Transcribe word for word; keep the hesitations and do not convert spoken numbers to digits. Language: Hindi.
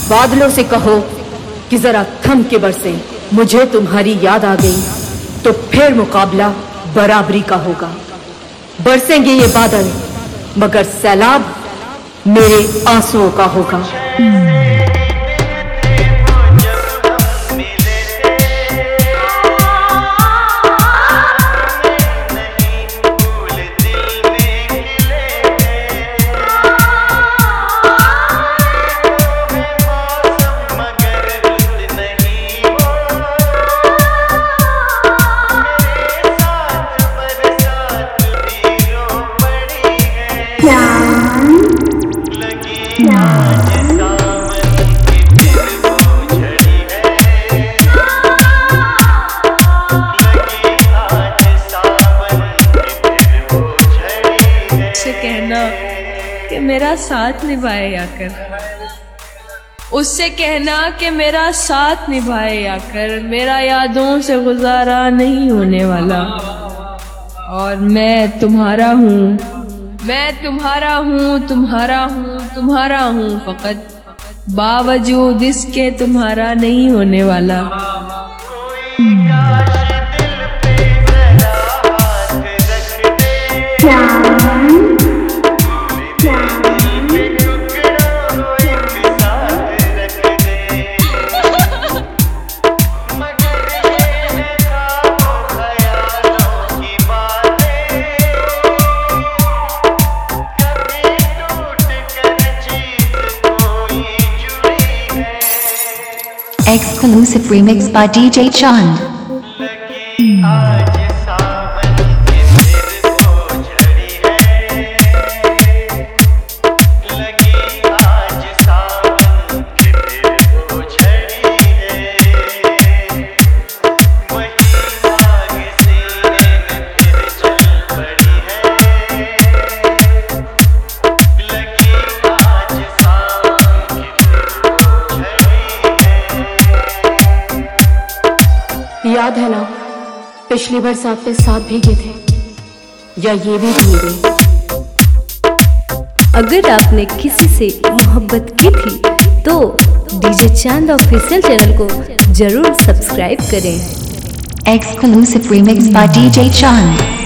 बादलों से कहो कि जरा थम के बरसे, मुझे तुम्हारी याद आ गई तो फिर मुकाबला बराबरी का होगा। बरसेंगे ये बादल मगर सैलाब मेरे आंसुओं का होगा। कहना कि मेरा साथ निभाए आकर, उससे कहना कि मेरा साथ निभाए आकर, मेरा यादों से गुजारा नहीं होने वाला। और मैं तुम्हारा हूँ, मैं तुम्हारा हूँ, तुम्हारा हूँ, तुम्हारा हूँ फकत, बावजूद इसके तुम्हारा नहीं होने वाला। Exclusive remix by D J Chand. याद है ना पिछली बरसात पे साथ भीगे थे, या ये भी भीगे। अगर आपने किसी से मोहब्बत की थी तो डीजे चांद ऑफिशियल चैनल को जरूर सब्सक्राइब करें। Exclusive remix by D J Chand.